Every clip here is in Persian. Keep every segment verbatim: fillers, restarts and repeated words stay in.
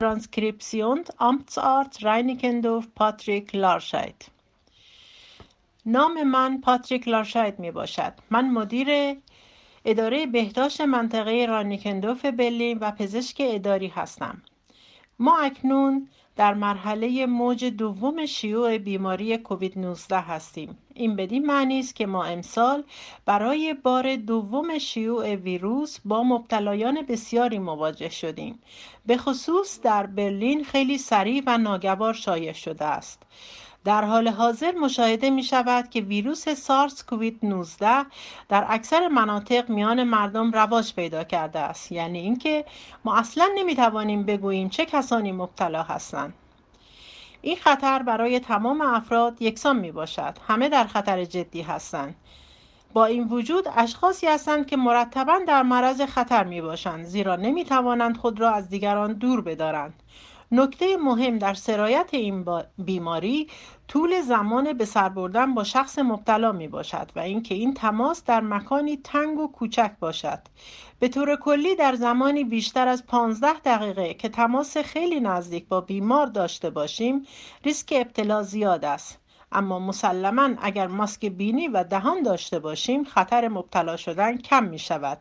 ترانسکریپسیون Amtsarzt رینیکندورف پاتریک لارشاید. نام من پاتریک لارشاید می باشد. من مدیر اداره بهداشت منطقه رانیکندورف برلین و پزشک اداری هستم. ما اکنون در مرحله موج دوم شیوع بیماری کووید نوزده هستیم. این بدین معنی است که ما امسال برای بار دوم شیوع ویروس با مبتلایان بسیاری مواجه شدیم. به خصوص در برلین خیلی سریع و ناگوار شایع شده است. در حال حاضر مشاهده می شود که ویروس سارس کووید نوزده در اکثر مناطق میان مردم رواج پیدا کرده است. یعنی اینکه ما اصلا نمی توانیم بگوییم چه کسانی مبتلا هستند. این خطر برای تمام افراد یکسان می باشد. همه در خطر جدی هستند. با این وجود اشخاصی هستند که مرتباً در معرض خطر می باشند، زیرا نمی توانند خود را از دیگران دور بدارند. نکته مهم در سرایت این بیماری طول زمان به سر بردن با شخص مبتلا می باشد و اینکه این تماس در مکانی تنگ و کوچک باشد. به طور کلی در زمانی بیشتر از پانزده دقیقه که تماس خیلی نزدیک با بیمار داشته باشیم، ریسک ابتلا زیاد است. اما مسلماً اگر ماسک بینی و دهان داشته باشیم، خطر مبتلا شدن کم می شود.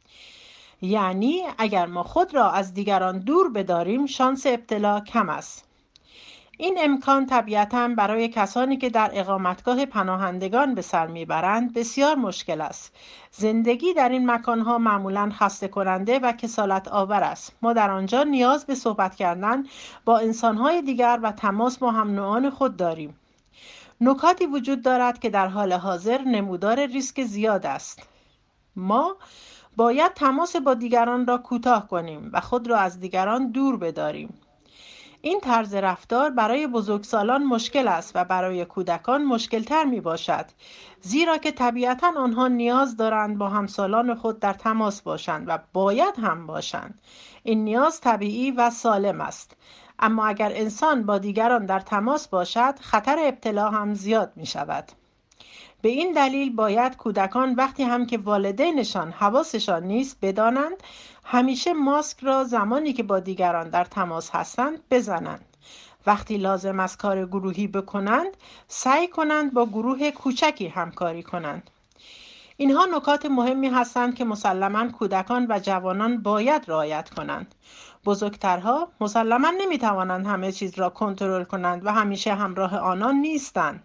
یعنی اگر ما خود را از دیگران دور بداریم، شانس ابتلا کم است. این امکان طبیعتاً برای کسانی که در اقامتگاه پناهندگان به سر میبرند بسیار مشکل است. زندگی در این مکانها معمولاً خسته کننده و کسالت آور است. ما در آنجا نیاز به صحبت کردن با انسانهای دیگر و تماس با هم نوعان خود داریم. نکاتی وجود دارد که در حال حاضر نمودار ریسک زیاد است. ما باید تماس با دیگران را کوتاه کنیم و خود را از دیگران دور بداریم. این طرز رفتار برای بزرگسالان مشکل است و برای کودکان مشکل‌تر می باشد، زیرا که طبیعتاً آنها نیاز دارند با همسالان خود در تماس باشند و باید هم باشند. این نیاز طبیعی و سالم است. اما اگر انسان با دیگران در تماس باشد، خطر ابتلا هم زیاد می شود. به این دلیل باید کودکان وقتی هم که والدینشان حواسشان نیست بدانند همیشه ماسک را زمانی که با دیگران در تماس هستند بزنند. وقتی لازم است کار گروهی بکنند، سعی کنند با گروه کوچکی همکاری کنند. اینها نکات مهمی هستند که مسلماً کودکان و جوانان باید رعایت کنند. بزرگترها مسلماً نمیتوانند همه چیز را کنترل کنند و همیشه همراه آنان نیستند.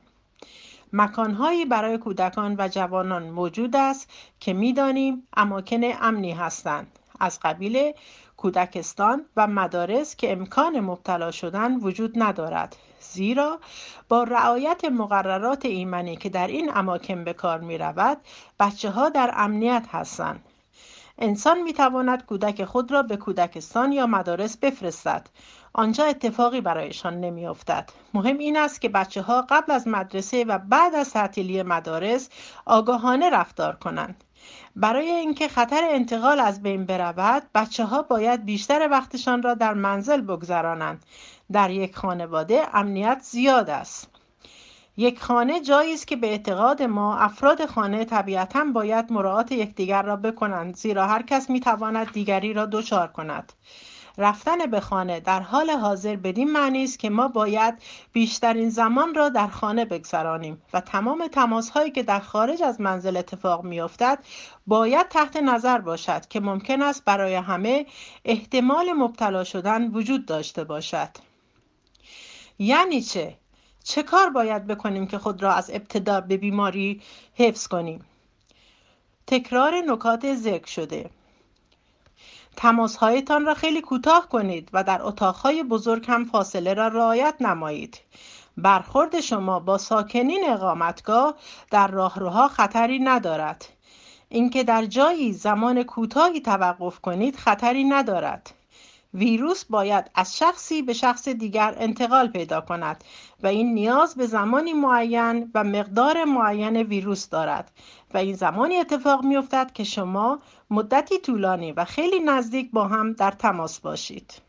مکانهایی برای کودکان و جوانان موجود است که می‌دانیم اماکن امنی هستند، از قبیل کودکستان و مدارس که امکان مبتلا شدن وجود ندارد، زیرا با رعایت مقررات ایمنی که در این اماکن به کار می‌رود، بچه‌ها در امنیت هستند. انسان می‌تواند کودک خود را به کودکستان یا مدارس بفرستد. آنجا اتفاقی برایشان نمی‌افتد. مهم این است که بچه‌ها قبل از مدرسه و بعد از تعطیلی مدارس آگاهانه رفتار کنند. برای اینکه خطر انتقال از بین برود، بچه‌ها باید بیشتر وقتشان را در منزل بگذرانند. در یک خانواده امنیت زیاد است. یک خانه جایی است که به اعتقاد ما افراد خانه طبیعتاً باید مراعات یکدیگر را بکنند، زیرا هر کس می‌تواند دیگری را دچار کند. رفتن به خانه در حال حاضر بدین معنی است که ما باید بیشترین زمان را در خانه بگذرانیم و تمام تماس‌هایی که در خارج از منزل اتفاق می‌افتد باید تحت نظر باشد که ممکن است برای همه احتمال مبتلا شدن وجود داشته باشد. یعنی چه؟ چه کار باید بکنیم که خود را از ابتلا به بیماری حفظ کنیم؟ تکرار نکات ذکر شده. تماس‌هایتان را خیلی کوتاه کنید و در اتاق‌های بزرگ هم فاصله را رعایت نمایید. برخورد شما با ساکنین اقامتگاه در راهروها خطری ندارد. اینکه در جایی زمان کوتاهی توقف کنید خطری ندارد. ویروس باید از شخصی به شخص دیگر انتقال پیدا کند و این نیاز به زمانی معین و مقدار معین ویروس دارد و این زمانی اتفاق می افتد که شما مدتی طولانی و خیلی نزدیک با هم در تماس باشید.